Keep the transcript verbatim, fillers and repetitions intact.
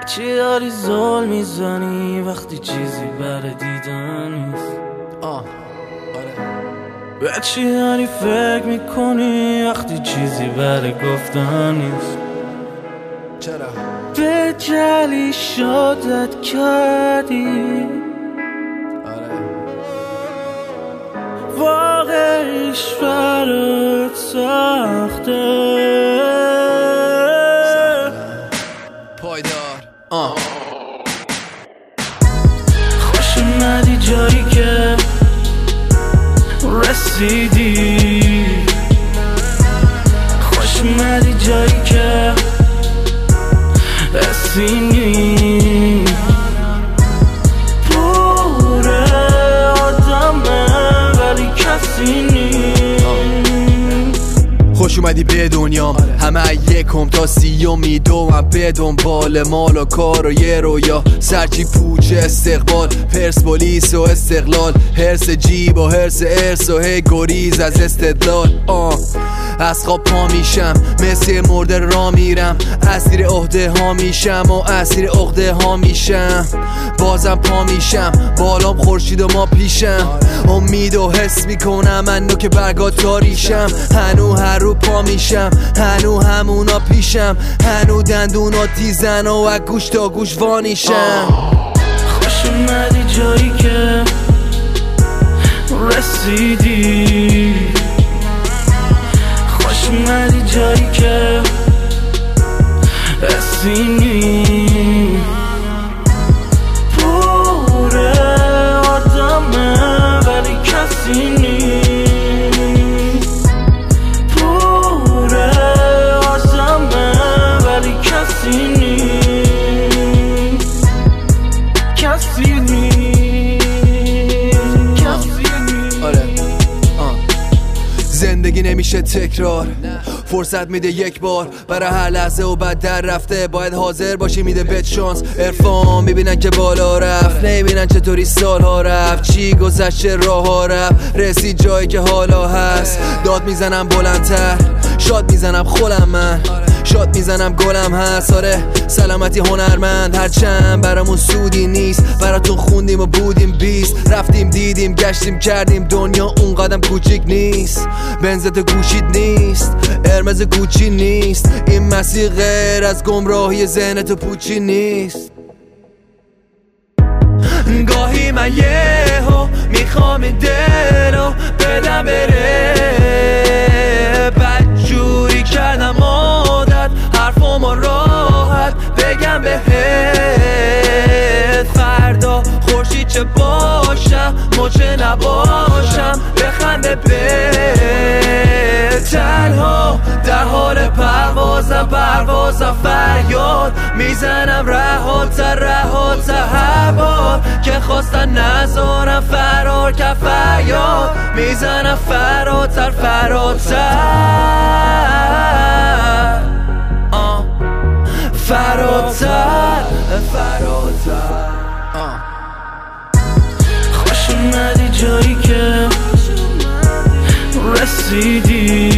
چی داری زل میزنی وقتی چیزی برای دیدن نیست؟ آه آره. به چی داری فکر میکنی وقتی چیزی برای گفتن نیست؟ چرا؟ به جلی شادت کردی آره. واقعیش برات سخته پایدار آه. خوش اومدی جایی که رسیدی، خوش اومدی جایی که رسیدی. پوره آدمه ولی کسی نیست. خوش اومدی به دنیام، همه یکم تا سیوم میدوم به دنبال مال و کار و یه رویا، سرچی پوچه استقبال، پرسپولیس و استقلال، هرس جیب و هرس ارس و هی گریز از استدلال. آه از خواب پا میشم مثل مرده را میرم، اسیر عهده ها میشم و اسیر عقده ها میشم، بازم پا میشم بالام خورشید و ما پیشم، امید و حس میکنم منو که برگا تاریشم، هنو هر رو پا میشم هنو همونا پیشم، هنو دندونا تیزن و از گوش تا گوش وانیشم. خوش اومدی جایی که رسیدی، خوش اومدی جایی که رسیدی. پوره آدمه ولی کسی نیست، پوره آدمه ولی کسی نیست، کسی نیست، کسی نیست. آره آه. زندگی نمیشه تکرار، فرصت میده یک بار برای هر لحظه و بعد در رفته، باید حاضر باشی میده بهت شانس. عرفان میبینن که بالا رفت، نمیبینن چطوری سالها رفت، چی گذشته راه ها رفت، رسید جایی که حالا هست. داد میزنم بلندتر، شاد میزنم خولم من، شاد میزنم گلم هست. آره سلامتی هنرمند، هرچند برامون سودی نیست، براتون خوندیم و بودیم بیست، رفتیم دیدیم گشتیم کردیم، دنیا اون قدم کوچیک نیست، بنزت گوشید نیست، قرمز کوچی نیست، این مسیر غیر از گمراهی ذهنت و پوچی نیست. گاهی من یهو میخوام این دلو بدم بره، بدجوری کردم عادت حرفمو راحت بگم بهت، فردا خورشید چه باشم مچه نباشم بخنده به تنها در حال پروازم، پروازم فریاد میزنم رهاتر رهاتر هوا که خواستن نذارم فرار که فریاد میزنم فراتر فراتر آه. فراتر فراتر آه. خوش اومدی جایی که رسیدی،